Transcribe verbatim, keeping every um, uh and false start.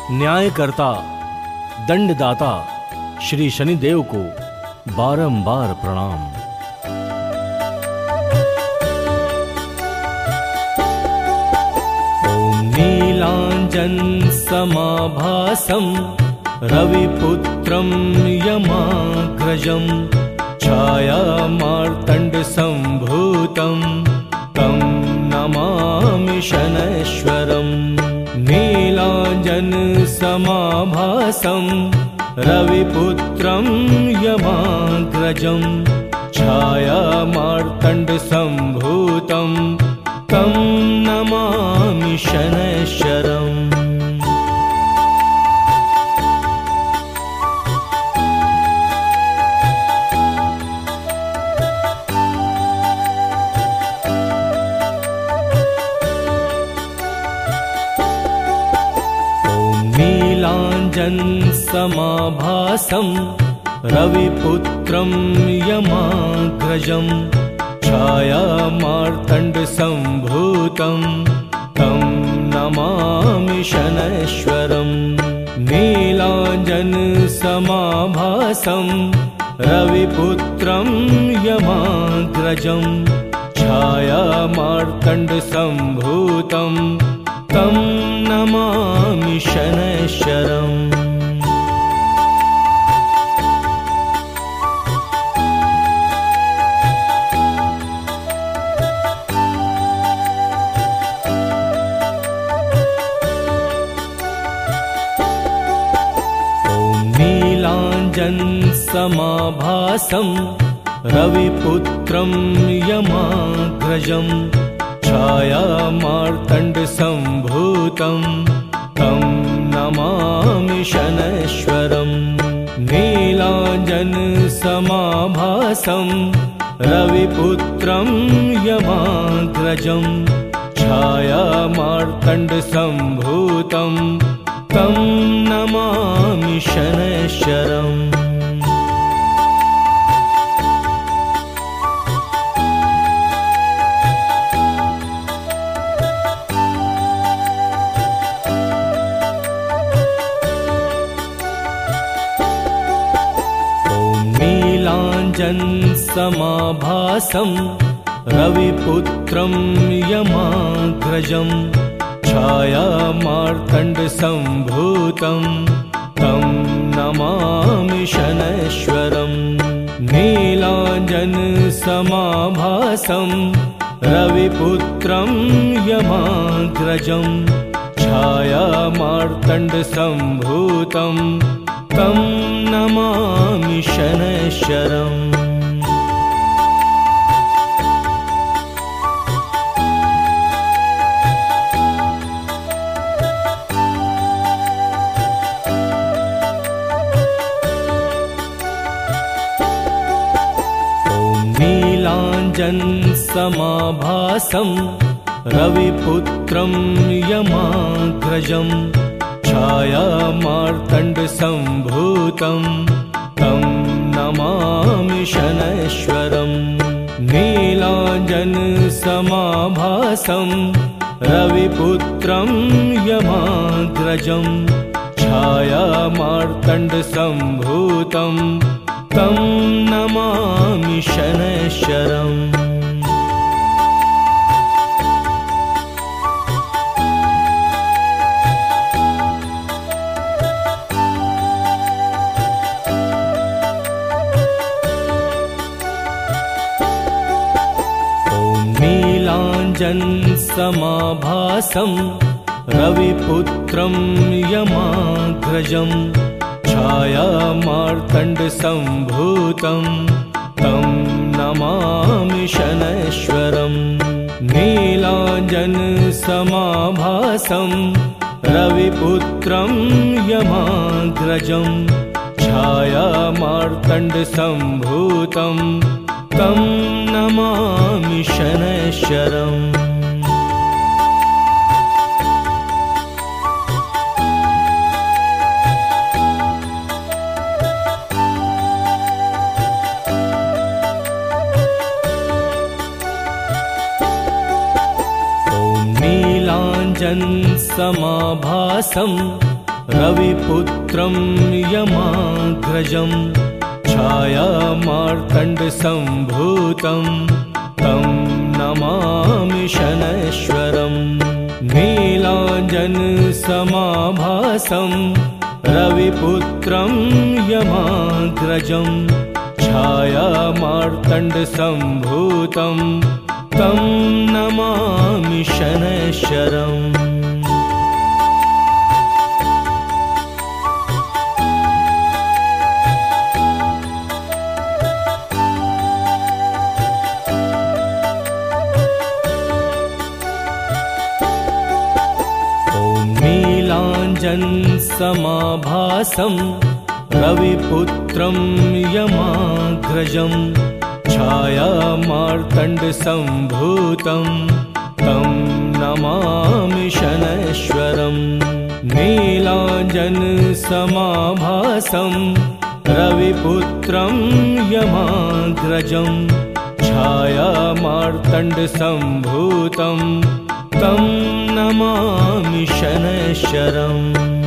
न्यायकर्ता दंडदाता श्री शनिदेव को बारंबार प्रणाम। ओम नीलांजन समाभासं रविपुत्रं यमाग्रजं छायामार्तण्ड संभूतं तं नमामि शनैश्वरम्। नीलांजन समाभासं रविपुत्रं यमाग्रजं छायामार्तण्ड संभूतं तं नमामि शनैश्वरम्। नीलांजन समाभासं रविपुत्रं यमाग्रजं छायामार्तण्ड संभूतं तं नमामि शनैश्वरम्। नीलांजन समाभासं रविपुत्रं यमाग्रजं छायामार्तण्ड संभूतं तं नमामि शनैश्वरम्। ओम नीलांजन समाभासं रविपुत्रं यमाग्रजं छायामार्तण्ड संभूतं तं नमामि शनैश्वरम्। नीलांजन समाभासं रविपुत्रं यमाग्रजं छायामार्तण्ड संभूतं तं नमामि शनैश्वरम्। नीलांजन समाभासं रविपुत्रं यमाग्रजं छायामार्तण्ड संभूतं तं नमामि शनैश्वरम्। नीलांजन समाभासं रविपुत्रं यमाग्रजं छायामार्तण्ड संभूतं तं नमामि शनैश्वरम्। ओम नीलांजन समाभासं रविपुत्रं यमाग्रजं छायामार्तण्ड संभूतं तं नमामि शनैश्वरम्। नीलांजन समाभासं रविपुत्रं यमाग्रजं छायामार्तण्ड संभूतं तं नमामि शनैश्वरम्। नीलांजन समाभासं रविपुत्रं यमाग्रजं छायामार्तण्ड संभूतं तं नमामि शनैश्वरम्। नीलांजन समाभासं रविपुत्रं यमाग्रजं छायामार्तण्ड संभूतं तं नमामि शनैश्वरम्। नीलांजन समाभासं रविपुत्रं यमाग्रजं छायामार्तण्डसम्भूतं तं नमामि शनैश्वरम् नीलाञ्जनसमाभासं रविपुत्रं यमाग्रजं छायामार्तण्डसम्भूतं तं नमामि शनैश्वरम् नीलाञ्जनसमाभासं रविपुत्रं यमाग्रजं छायामार्तण्डसम्भूतं तं नमामि शनैश्वरम् नीलाञ्जनसमाभासं रविपुत्रं यमाग्रजं छायामार्तण्डसम्भूतं तं नमामि शनैश्वरम्